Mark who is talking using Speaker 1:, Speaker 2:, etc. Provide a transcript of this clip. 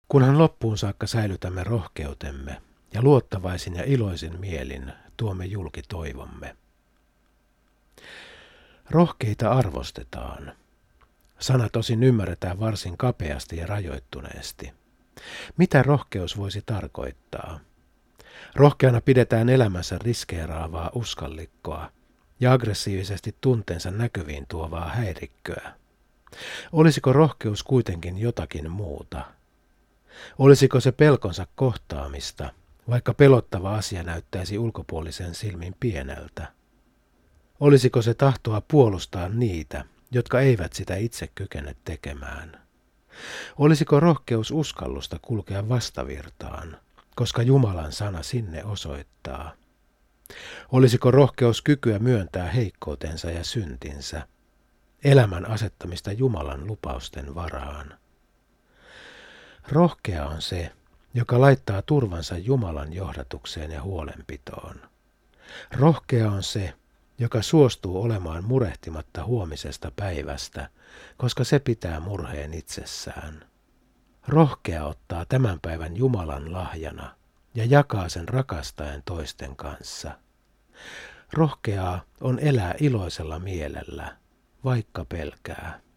Speaker 1: Kunhan loppuun saakka säilytämme rohkeutemme ja luottavaisin ja iloisin mielin tuomme julki toivomme. Rohkeita arvostetaan. Sana tosin ymmärretään varsin kapeasti ja rajoittuneesti. Mitä rohkeus voisi tarkoittaa? Rohkeana pidetään elämänsä riskeeraavaa uskallikkoa ja aggressiivisesti tunteensa näkyviin tuovaa häirikköä. Olisiko rohkeus kuitenkin jotakin muuta? Olisiko se pelkonsa kohtaamista, vaikka pelottava asia näyttäisi ulkopuolisen silmin pieneltä? Olisiko se tahtoa puolustaa niitä, jotka eivät sitä itse kykene tekemään? Olisiko rohkeus uskallusta kulkea vastavirtaan, koska Jumalan sana sinne osoittaa? Olisiko rohkeus kykyä myöntää heikkoutensa ja syntinsä, elämän asettamista Jumalan lupausten varaan? Rohkea on se, joka laittaa turvansa Jumalan johdatukseen ja huolenpitoon. Rohkea on se, joka suostuu olemaan murehtimatta huomisesta päivästä, koska se pitää murheen itsessään. Rohkea ottaa tämän päivän Jumalan lahjana ja jakaa sen rakastaen toisten kanssa. Rohkeaa on elää iloisella mielellä, vaikka pelkää.